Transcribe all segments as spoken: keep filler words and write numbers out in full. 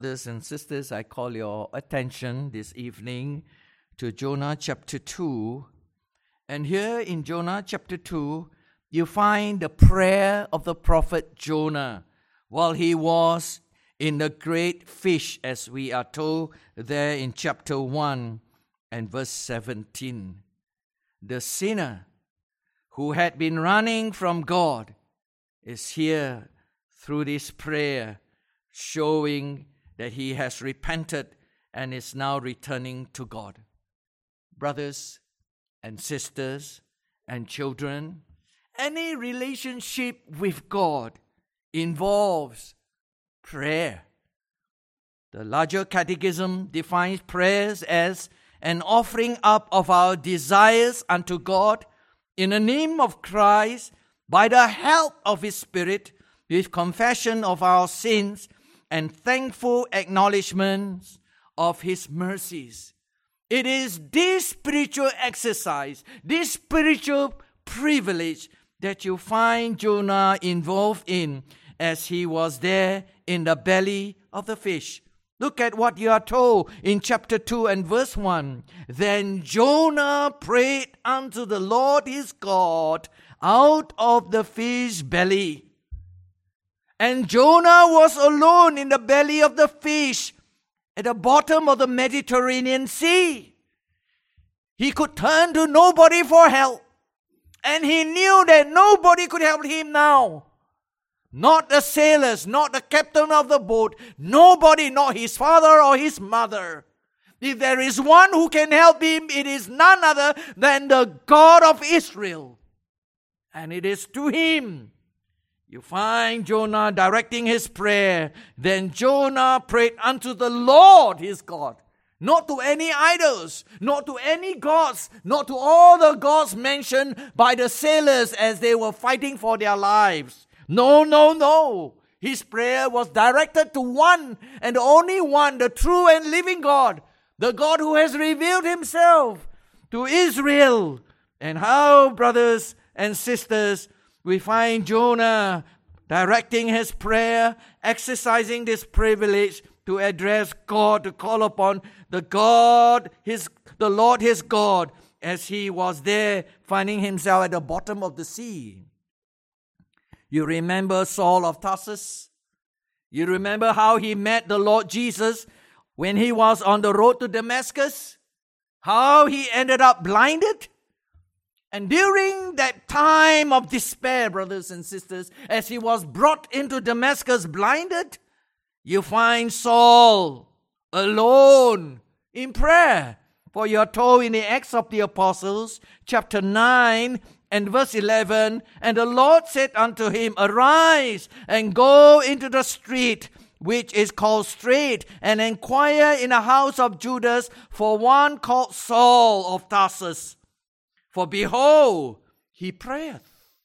Brothers and sisters, I call your attention this evening to Jonah chapter two. And here in Jonah chapter two, you find the prayer of the prophet Jonah while he was in the great fish, as we are told there in chapter one and verse seventeen. The sinner who had been running from God is here through this prayer, showing that he has repented and is now returning to God. Brothers and sisters and children, any relationship with God involves prayer. The larger catechism defines prayers as an offering up of our desires unto God in the name of Christ by the help of His Spirit, with confession of our sins and thankful acknowledgments of His mercies. It is this spiritual exercise, this spiritual privilege that you find Jonah involved in as he was there in the belly of the fish. Look at what you are told in chapter two and verse one. Then Jonah prayed unto the Lord his God out of the fish belly. And Jonah was alone in the belly of the fish at the bottom of the Mediterranean Sea. He could turn to nobody for help. And he knew that nobody could help him now. Not the sailors, not the captain of the boat, nobody, not his father or his mother. If there is one who can help him, it is none other than the God of Israel. And it is to Him you find Jonah directing his prayer. Then Jonah prayed unto the Lord his God, not to any idols, not to any gods, not to all the gods mentioned by the sailors as they were fighting for their lives. No, no, no. His prayer was directed to one and the only one, the true and living God, the God who has revealed Himself to Israel. And how, brothers and sisters, we find Jonah directing his prayer, exercising this privilege to address God, to call upon the God, his, the Lord his God, as he was there finding himself at the bottom of the sea. You remember Saul of Tarsus? You remember how he met the Lord Jesus when he was on the road to Damascus? How he ended up blinded? And during that time of despair, brothers and sisters, as he was brought into Damascus blinded, you find Saul alone in prayer. For you are told in the Acts of the Apostles, chapter nine and verse eleven, and the Lord said unto him, Arise and go into the street which is called Straight, and inquire in the house of Judas for one called Saul of Tarsus. For behold, he prayeth.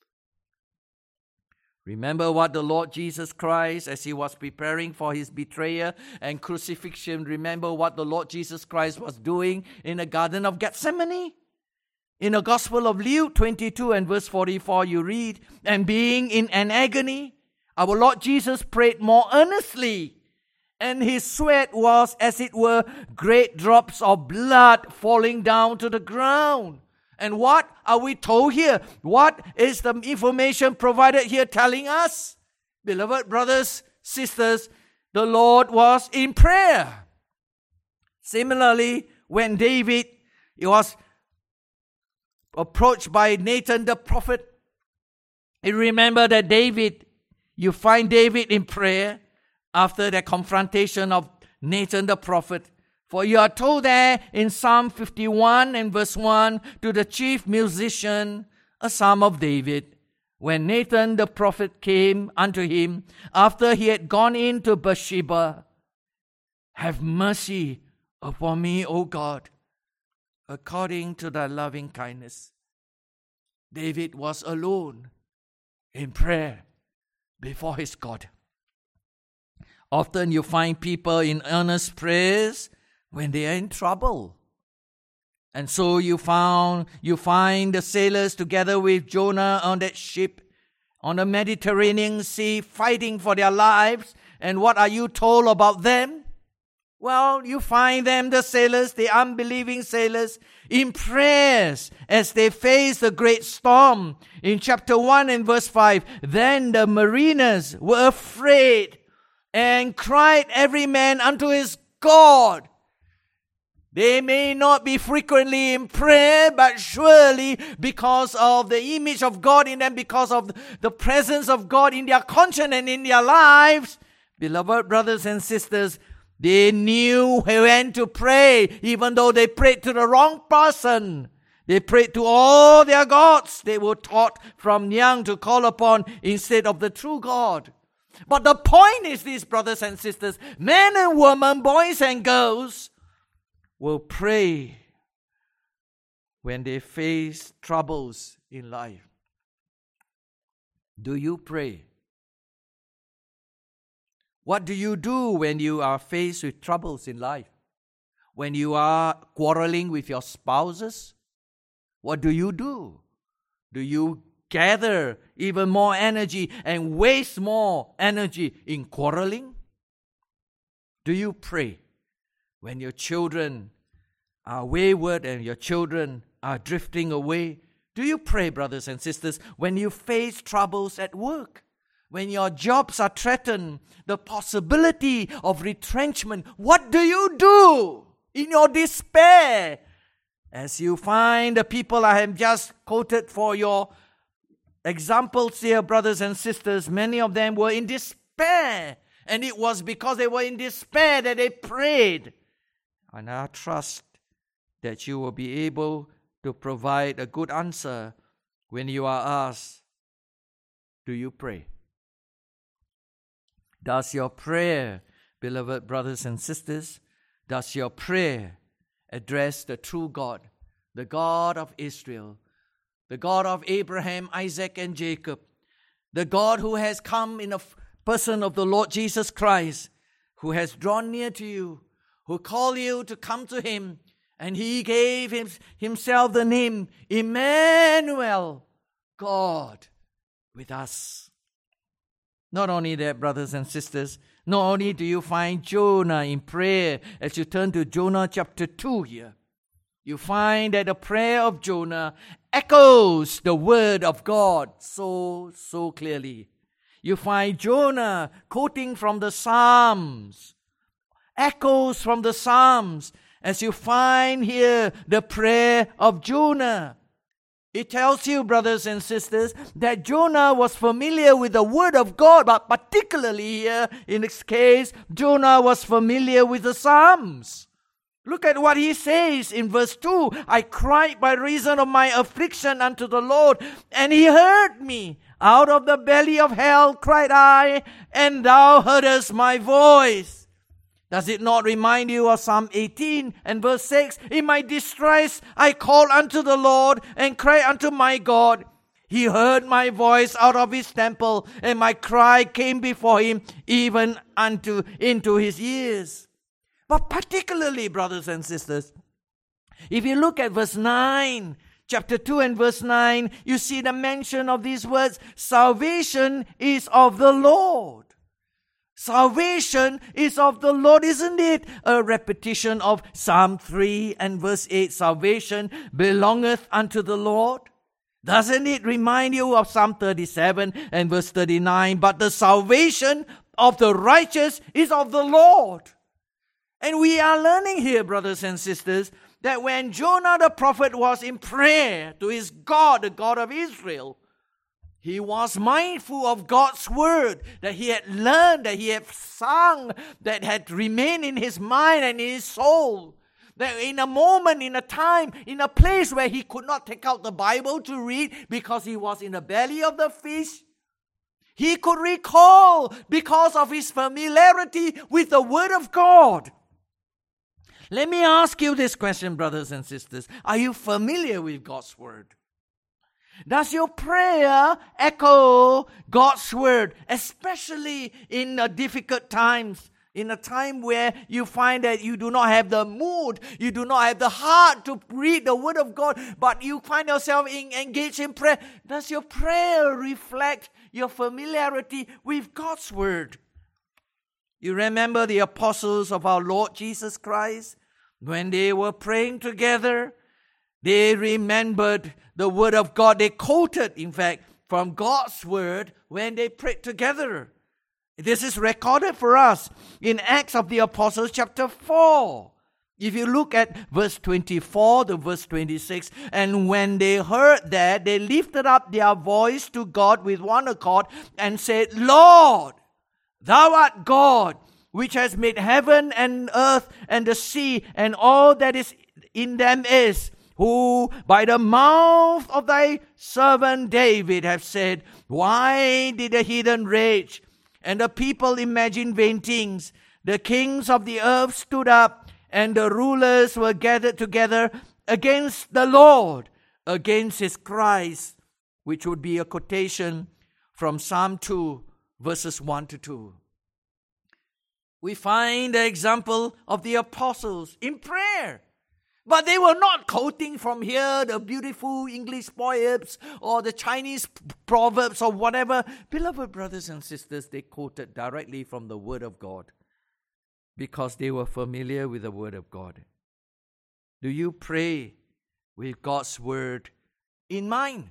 Remember what the Lord Jesus Christ, as he was preparing for his betrayal and crucifixion, remember what the Lord Jesus Christ was doing in the Garden of Gethsemane? In the Gospel of Luke twenty-two and verse forty-four, you read, And being in an agony, our Lord Jesus prayed more earnestly, and his sweat was, as it were, great drops of blood falling down to the ground. And what are we told here? What is the information provided here telling us? Beloved brothers, sisters, the Lord was in prayer. Similarly, when David was approached by Nathan the prophet, you remember that David, you find David in prayer after the confrontation of Nathan the prophet. For you are told there in Psalm fifty-one and verse one, to the chief musician, a psalm of David, when Nathan the prophet came unto him after he had gone into Bathsheba, Have mercy upon me, O God, according to thy loving kindness. David was alone in prayer before his God. Often you find people in earnest prayers when they are in trouble. And so you found you find the sailors together with Jonah on that ship on the Mediterranean Sea fighting for their lives. And what are you told about them? Well, you find them, the sailors, the unbelieving sailors, in prayers as they face the great storm. In chapter one and verse five, then the mariners were afraid and cried every man unto his God. They may not be frequently in prayer, but surely because of the image of God in them, because of the presence of God in their conscience and in their lives, beloved brothers and sisters, they knew when to pray, even though they prayed to the wrong person. They prayed to all their gods they were taught from young to call upon instead of the true God. But the point is this, brothers and sisters, men and women, boys and girls, will pray when they face troubles in life. Do you pray? What do you do when you are faced with troubles in life? When you are quarreling with your spouses? What do you do? Do you gather even more energy and waste more energy in quarreling? Do you pray when your children are wayward and your children are drifting away? Do you pray, brothers and sisters, when you face troubles at work? When your jobs are threatened, the possibility of retrenchment, what do you do in your despair? As you find the people I have just quoted for your examples here, brothers and sisters, many of them were in despair. And it was because they were in despair that they prayed. And I trust that you will be able to provide a good answer when you are asked, do you pray? Does your prayer, beloved brothers and sisters, does your prayer address the true God, the God of Israel, the God of Abraham, Isaac, and Jacob, the God who has come in the person of the Lord Jesus Christ, who has drawn near to you, who called you to come to Him, and He gave him, Himself the name Emmanuel, God with us. Not only that, brothers and sisters, not only do you find Jonah in prayer, as you turn to Jonah chapter two here, you find that the prayer of Jonah echoes the word of God so, so clearly. You find Jonah quoting from the Psalms, echoes from the Psalms, as you find here the prayer of Jonah. It tells you, brothers and sisters, that Jonah was familiar with the word of God, but particularly here, in this case, Jonah was familiar with the Psalms. Look at what he says in verse two. I cried by reason of my affliction unto the Lord, and He heard me. Out of the belly of hell cried I, and Thou heardest my voice. Does it not remind you of Psalm eighteen and verse six? In my distress I called unto the Lord and cried unto my God. He heard my voice out of His temple, and my cry came before Him, even unto into His ears. But particularly, brothers and sisters, if you look at verse nine, chapter two and verse nine, you see the mention of these words, salvation is of the Lord. Salvation is of the Lord, isn't it? A repetition of Psalm three and verse eight. Salvation belongeth unto the Lord. Doesn't it remind you of Psalm thirty-seven and verse thirty-nine? But the salvation of the righteous is of the Lord. And we are learning here, brothers and sisters, that when Jonah the prophet was in prayer to his God, the God of Israel, he was mindful of God's word that he had learned, that he had sung, that had remained in his mind and in his soul. That in a moment, in a time, in a place where he could not take out the Bible to read because he was in the belly of the fish, he could recall because of his familiarity with the word of God. Let me ask you this question, brothers and sisters. Are you familiar with God's word? Does your prayer echo God's word, especially in the difficult times, in a time where you find that you do not have the mood, you do not have the heart to read the word of God, but you find yourself in, engaged in prayer? Does your prayer reflect your familiarity with God's word? You remember the apostles of our Lord Jesus Christ? When they were praying together, they remembered the word of God. They quoted, in fact, from God's word when they prayed together. This is recorded for us in Acts of the Apostles chapter four. If you look at verse twenty-four to verse twenty-six, and when they heard that, they lifted up their voice to God with one accord and said, Lord, Thou art God, which has made heaven and earth and the sea and all that is in them is, who by the mouth of thy servant David have said, why did the heathen rage and the people imagine vain things? The kings of the earth stood up, and the rulers were gathered together against the Lord, against his Christ, which would be a quotation from Psalm two, verses one to two. We find the example of the apostles in prayer. But they were not quoting from here the beautiful English poems or the Chinese proverbs or whatever. Beloved brothers and sisters, they quoted directly from the Word of God because they were familiar with the Word of God. Do you pray with God's Word in mind?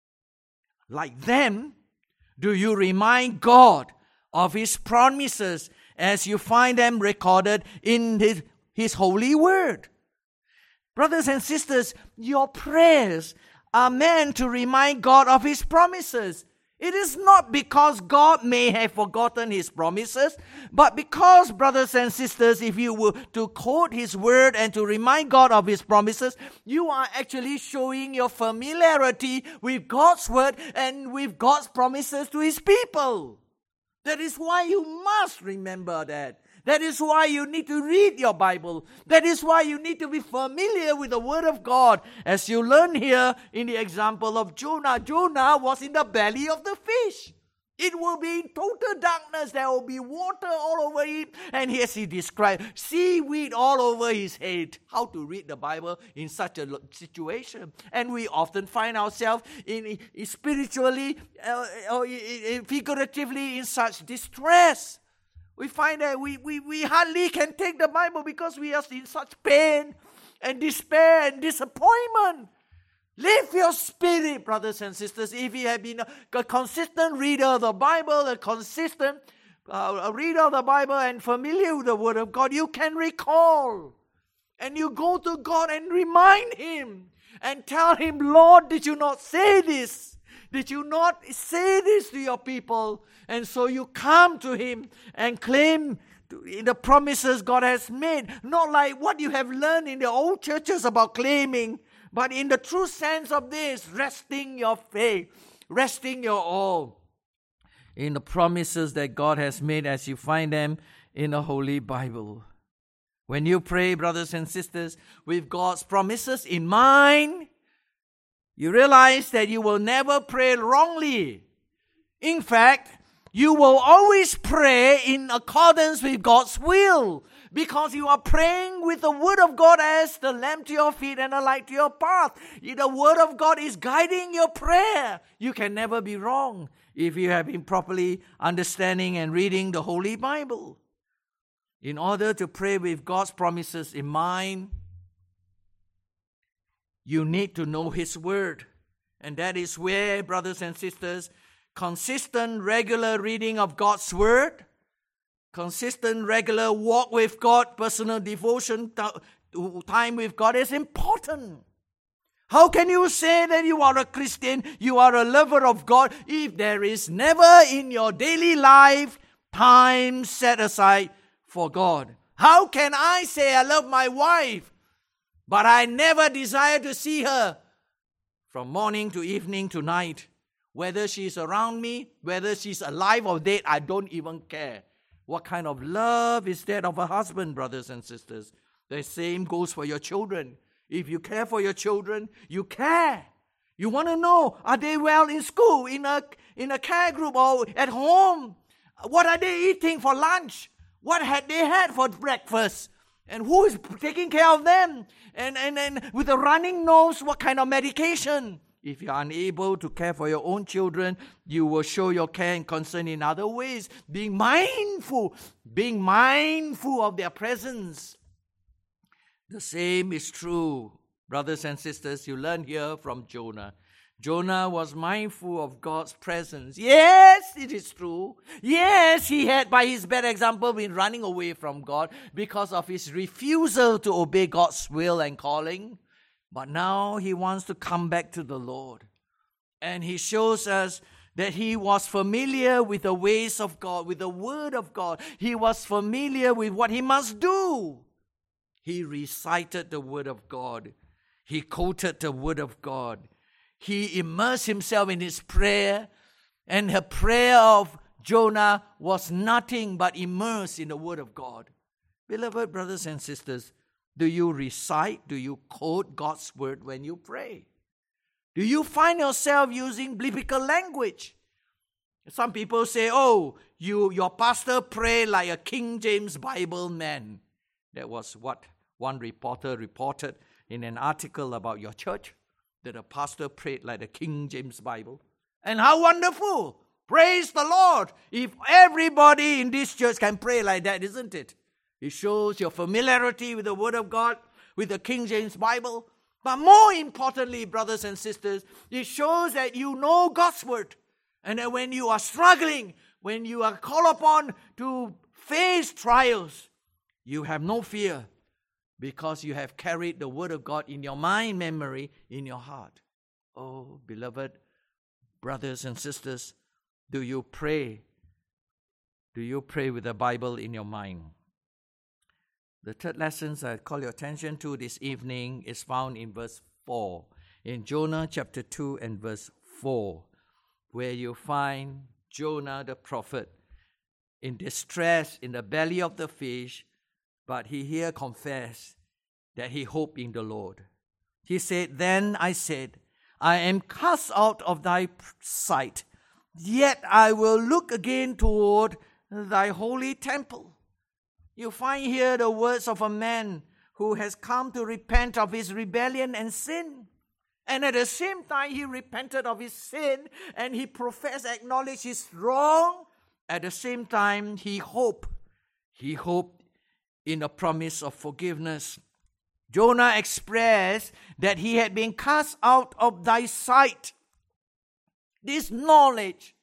Like them, do you remind God of His promises as you find them recorded in His, His holy Word? Brothers and sisters, your prayers are meant to remind God of His promises. It is not because God may have forgotten His promises, but because, brothers and sisters, if you were to quote His word and to remind God of His promises, you are actually showing your familiarity with God's word and with God's promises to His people. That is why you must remember that. That is why you need to read your Bible. That is why you need to be familiar with the Word of God. As you learn here in the example of Jonah. Jonah was in the belly of the fish. It will be in total darkness. There will be water all over him. And as he described, seaweed all over his head. How to read the Bible in such a situation. And we often find ourselves in, in spiritually uh, or figuratively in such distress. We find that we, we, we hardly can take the Bible because we are in such pain and despair and disappointment. Lift your spirit, brothers and sisters. If you have been a, a consistent reader of the Bible, a consistent uh, a reader of the Bible and familiar with the Word of God, you can recall. And you go to God and remind Him and tell Him, Lord, did you not say this? Did you not say this to your people? And so you come to Him and claim the promises God has made. Not like what you have learned in the old churches about claiming, but in the true sense of this, resting your faith, resting your all in the promises that God has made as you find them in the Holy Bible. When you pray, brothers and sisters, with God's promises in mind, you realize that you will never pray wrongly. In fact, you will always pray in accordance with God's will because you are praying with the Word of God as the lamp to your feet and a light to your path. The Word of God is guiding your prayer. You can never be wrong if you have been properly understanding and reading the Holy Bible. In order to pray with God's promises in mind, you need to know His Word. And that is where, brothers and sisters, consistent, regular reading of God's Word, consistent, regular walk with God, personal devotion, time with God is important. How can you say that you are a Christian, you are a lover of God, if there is never in your daily life time set aside for God? How can I say I love my wife, but I never desire to see her from morning to evening to night? Whether she's around me, whether she's alive or dead, I don't even care. What kind of love is that of a husband, brothers and sisters? The same goes for your children. If you care for your children, you care. You want to know, are they well in school, in a, in a care group or at home? What are they eating for lunch? What had they had for breakfast? And who is taking care of them? And, and, and with a running nose, what kind of medication If you are unable to care for your own children, you will show your care and concern in other ways, being mindful, being mindful of their presence. The same is true, brothers and sisters, you learn here from Jonah. Jonah was mindful of God's presence. Yes, it is true. Yes, he had, by his bad example, been running away from God because of his refusal to obey God's will and calling. But now he wants to come back to the Lord. And he shows us that he was familiar with the ways of God, with the word of God. He was familiar with what he must do. He recited the word of God. He quoted the word of God. He immersed himself in his prayer. And the prayer of Jonah was nothing but immersed in the word of God. Beloved brothers and sisters, do you recite, do you quote God's word when you pray? Do you find yourself using biblical language? Some people say, oh, you, your pastor pray like a King James Bible man. That was what one reporter reported in an article about your church, that a pastor prayed like the King James Bible. And how wonderful! Praise the Lord! If everybody in this church can pray like that, isn't it? It shows your familiarity with the Word of God, with the King James Bible. But more importantly, brothers and sisters, it shows that you know God's Word. And that when you are struggling, when you are called upon to face trials, you have no fear because you have carried the Word of God in your mind, memory, in your heart. Oh, beloved brothers and sisters, do you pray? Do you pray with the Bible in your mind? The third lesson I call your attention to this evening is found in verse four. In Jonah chapter two and verse four, where you find Jonah the prophet in distress in the belly of the fish, but he here confessed that he hoped in the Lord. He said, "Then I said, I am cast out of thy sight, yet I will look again toward thy holy temple." You find here the words of a man who has come to repent of his rebellion and sin. And at the same time, he repented of his sin and he professed, acknowledged his wrong. At the same time, he hoped. He hoped in a promise of forgiveness. Jonah expressed that he had been cast out of thy sight. This knowledge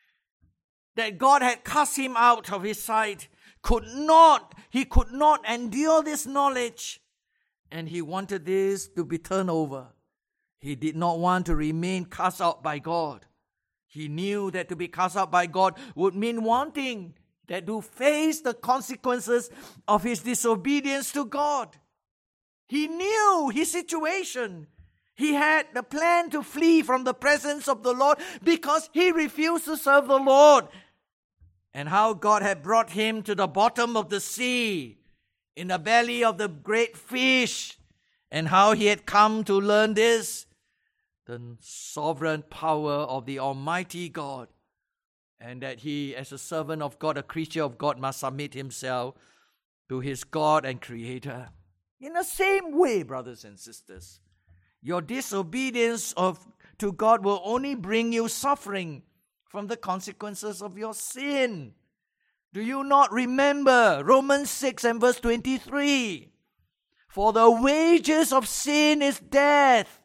that God had cast him out of his sight could not, he could not endure this knowledge. And he wanted this to be turned over. He did not want to remain cast out by God. He knew that to be cast out by God would mean wanting that to face the consequences of his disobedience to God. He knew his situation. He had the plan to flee from the presence of the Lord because he refused to serve the Lord. And how God had brought him to the bottom of the sea, in the belly of the great fish, and how he had come to learn this, the sovereign power of the Almighty God, and that he, as a servant of God, a creature of God, must submit himself to his God and Creator. In the same way, brothers and sisters, your disobedience of to God will only bring you suffering from the consequences of your sin. Do you not remember Romans six and verse twenty-three? For the wages of sin is death.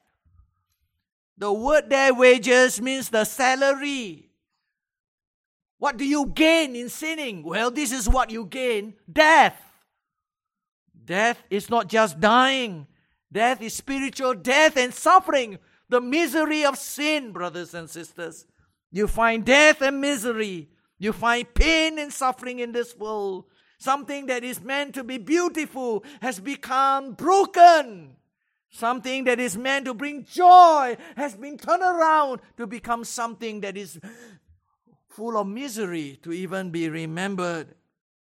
The word there, wages, means the salary. What do you gain in sinning? Well, this is what you gain: death. Death is not just dying. Death is spiritual death and suffering. The misery of sin, brothers and sisters. You find death and misery. You find pain and suffering in this world. Something that is meant to be beautiful has become broken. Something that is meant to bring joy has been turned around to become something that is full of misery to even be remembered.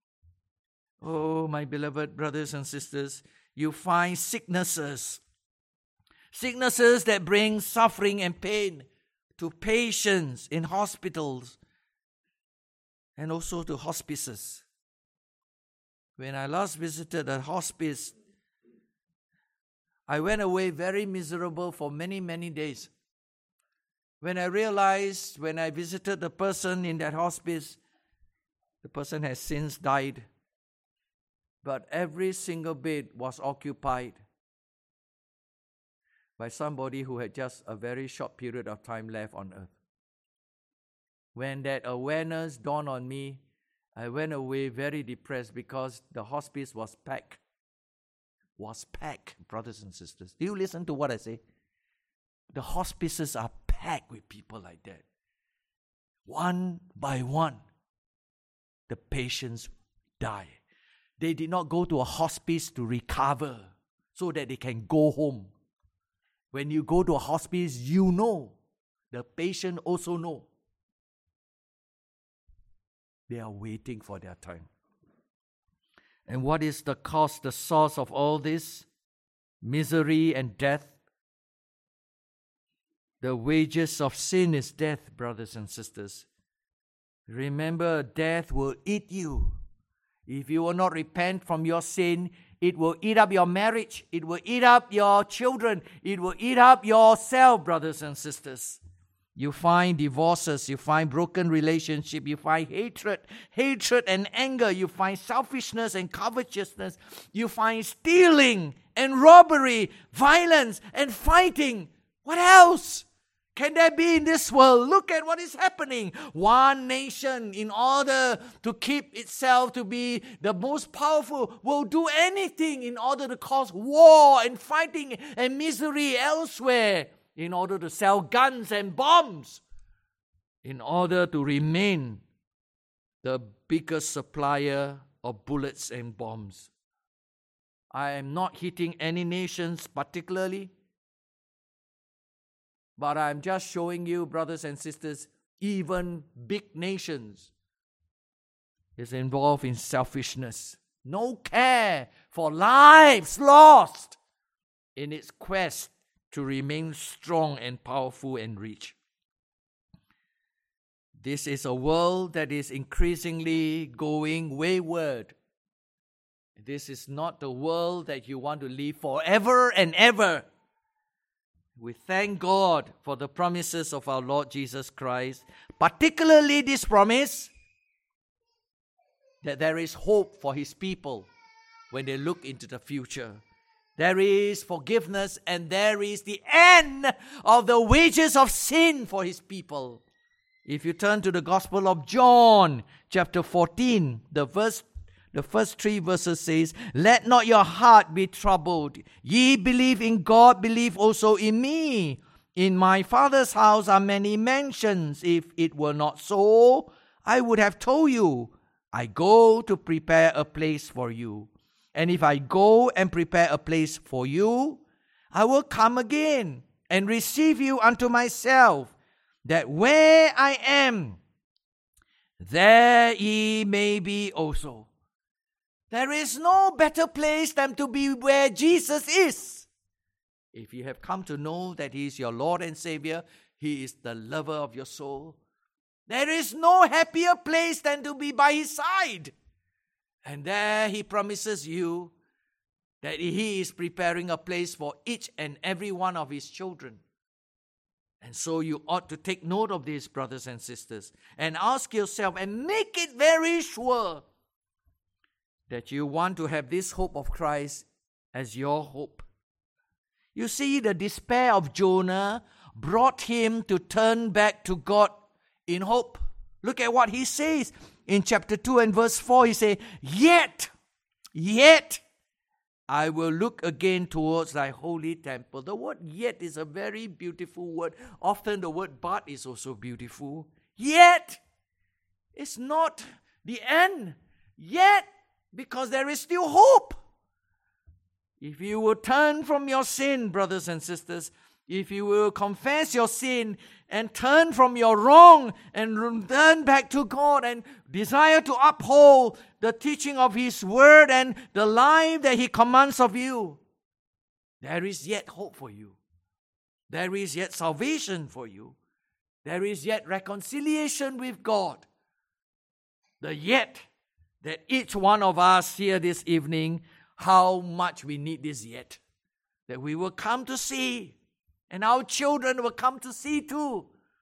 Oh, my beloved brothers and sisters, you find sicknesses. Sicknesses that bring suffering and pain to patients in hospitals and also to hospices. When I last visited a hospice, I went away very miserable for many, many days. When I realized, when I visited the person in that hospice, the person has since died, but every single bed was occupied by somebody who had just a very short period of time left on earth. When that awareness dawned on me, I went away very depressed because the hospice was packed. Was packed, brothers and sisters. Do you listen to what I say? The hospices are packed with people like that. One by one, the patients die. They did not go to a hospice to recover so that they can go home. When you go to a hospice, you know. The patient also know. They are waiting for their time. And what is the cause, the source of all this? Misery and death. The wages of sin is death, brothers and sisters. Remember, death will eat you. If you will not repent from your sin, it will eat up your marriage. It will eat up your children. It will eat up yourself, brothers and sisters. You find divorces, you find broken relationship, you find hatred, hatred and anger, you find selfishness and covetousness, you find stealing and robbery, violence and fighting. What else can there be in this world? Look at what is happening. One nation, in order to keep itself to be the most powerful, will do anything in order to cause war and fighting and misery elsewhere, in order to sell guns and bombs, in order to remain the biggest supplier of bullets and bombs. I am not hitting any nations particularly, but I'm just showing you, brothers and sisters, even big nations is involved in selfishness. No care for lives lost in its quest to remain strong and powerful and rich. This is a world that is increasingly going wayward. This is not the world that you want to live forever and ever. We thank God for the promises of our Lord Jesus Christ, particularly this promise that there is hope for His people when they look into the future. There is forgiveness and there is the end of the wages of sin for His people. If you turn to the Gospel of John, chapter fourteen, the verse, the first three verses says, "Let not your heart be troubled. Ye believe in God, believe also in me. In my Father's house are many mansions. If it were not so, I would have told you. I go to prepare a place for you. And if I go and prepare a place for you, I will come again and receive you unto myself, that where I am, there ye may be also." There is no better place than to be where Jesus is. If you have come to know that He is your Lord and Savior, He is the lover of your soul, there is no happier place than to be by His side. And there He promises you that He is preparing a place for each and every one of His children. And so you ought to take note of this, brothers and sisters, and ask yourself and make it very sure that you want to have this hope of Christ as your hope. You see, the despair of Jonah brought him to turn back to God in hope. Look at what he says. In chapter two and verse four, he says, Yet, yet, I will look again towards thy holy temple. The word yet is a very beautiful word. Often the word but is also beautiful. Yet, it's not the end. Yet, because there is still hope. If you will turn from your sin, brothers and sisters, if you will confess your sin and turn from your wrong and turn back to God and desire to uphold the teaching of His word and the life that He commands of you, there is yet hope for you. There is yet salvation for you. There is yet reconciliation with God. The yet that each one of us here this evening, how much we need this yet, that we will come to see. And our children will come to see too.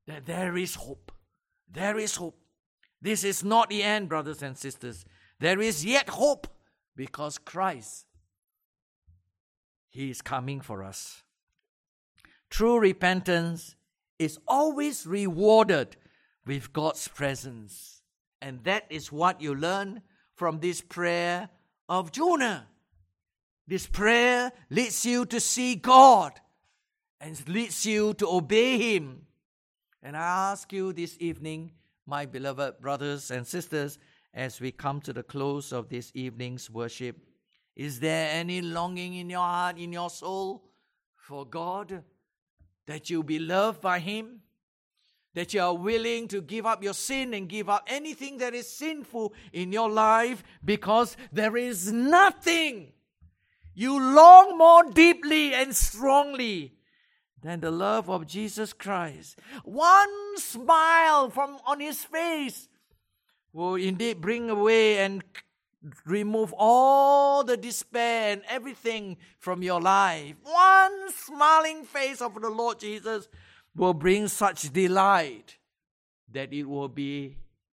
that there is hope. There is hope. This is not the end, brothers and sisters. There is yet hope because Christ, He is coming for us. True repentance is always rewarded with God's presence. And that is what you learn from this prayer of Jonah. This prayer leads you to see God and leads you to obey Him. And I ask you this evening, my beloved brothers and sisters, as we come to the close of this evening's worship, is there any longing in your heart, in your soul, for God? That you be loved by Him? That you are willing to give up your sin and give up anything that is sinful in your life because there is nothing you long more deeply and strongly than the love of Jesus Christ. One smile from on His face will indeed bring away and remove all the despair and everything from your life. One smiling face of the Lord Jesus will bring such delight that it will be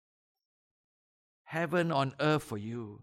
heaven on earth for you.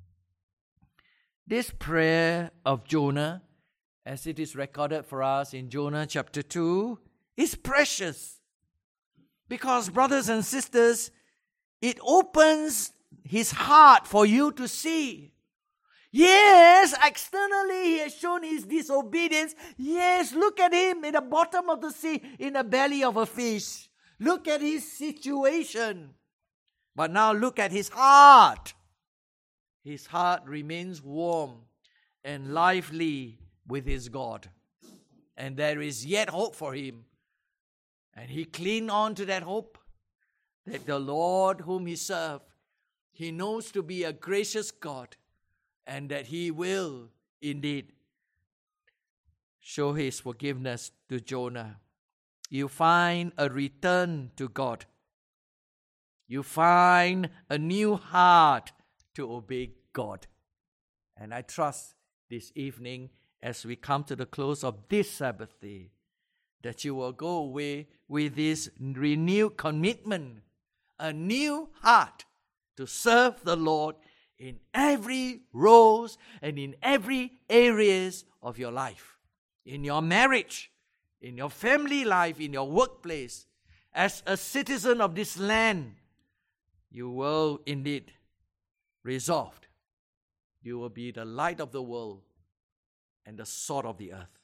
This prayer of Jonah, as it is recorded for us in Jonah chapter two, is precious. Because, brothers and sisters, it opens his heart for you to see. Yes, externally he has shown his disobedience. Yes, look at him in the bottom of the sea, in the belly of a fish. Look at his situation. But now look at his heart. His heart remains warm and lively with his God. And there is yet hope for him. And he cling on to that hope that the Lord whom he served, He knows to be a gracious God, and that He will indeed show His forgiveness to Jonah. You find a return to God. You find a new heart to obey God. And I trust this evening, as we come to the close of this Sabbath day, that you will go away with this renewed commitment, a new heart to serve the Lord in every roles and in every areas of your life. In your marriage, in your family life, in your workplace. As a citizen of this land, you will indeed resolved. You will be the light of the world and the salt of the earth.